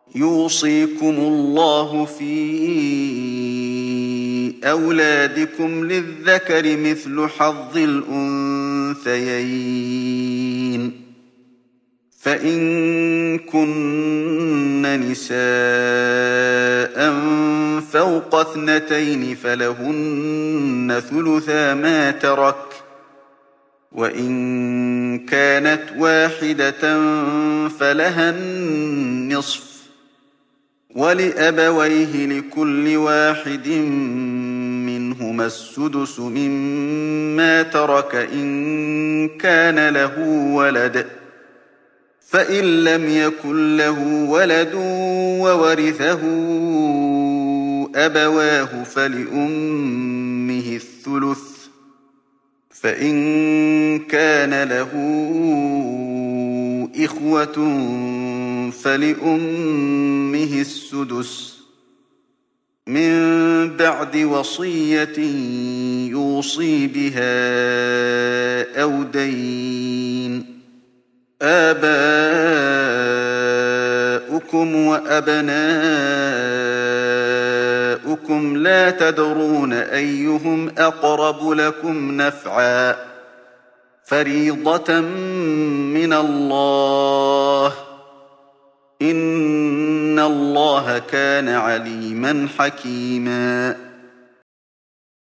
يوصيكم الله في أولادكم للذكر مثل حظ الأنثيين فإن كن نساء فوق 2 فلهن ثلثا ما ترك وإن كانت واحدة فلها النصف ولأبويه لكل واحد منهما السدس مما ترك إن كان له ولد فإن لم يكن له ولد وورثه أبواه فلأمه الثلث فإن كان له إخوة فلأمه السدس من بعد وصية يوصي بها أو دين آباؤكم وأبناؤكم لا تدرون أيهم أقرب لكم نفعا فريضة من الله إن الله كان عليما حكيما